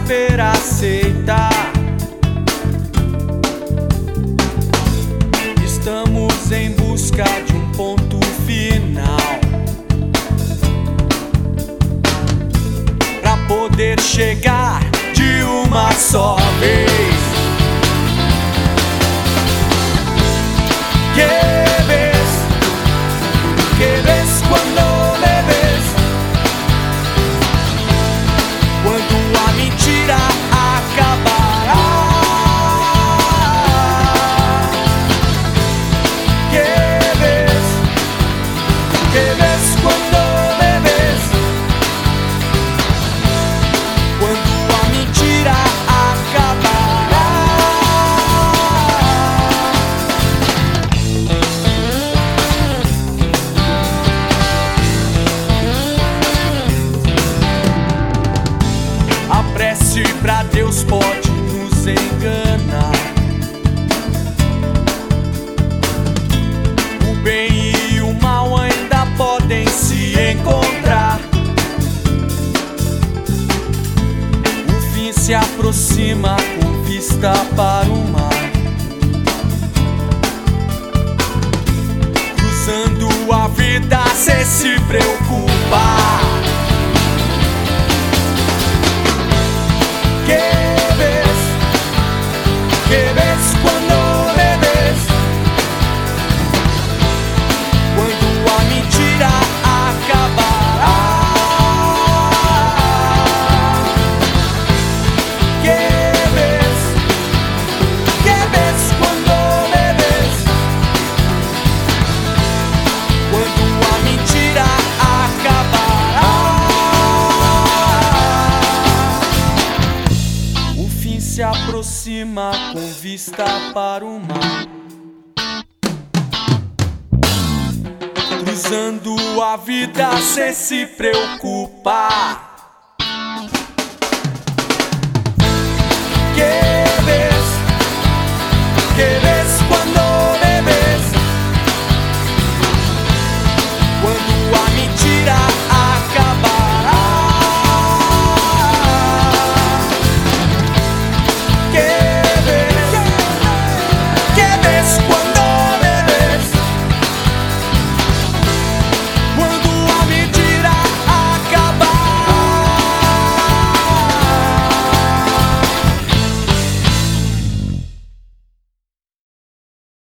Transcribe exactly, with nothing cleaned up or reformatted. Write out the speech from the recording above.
saber aceitar. Estamos em busca de um ponto final pra poder chegar de uma só vez. Que ves, que ves quando me ves, quando a mentira acabará. Que ves, que ves quando me ves, quando a mentira acabará. A prece pra Deus pode nos enganar. O bem e o mal ainda podem se encontrar. O fim se aproxima com vista para o mar, cruzando a vida sem se preocupar. Que ves, que ves quando me ves, quando a mentira acabará. Que ves, que ves quando me ves, quando a mentira acabará. O fim se aproxima com vista para o mar, cruzando a vida sem se preocupar. Que ves, que ves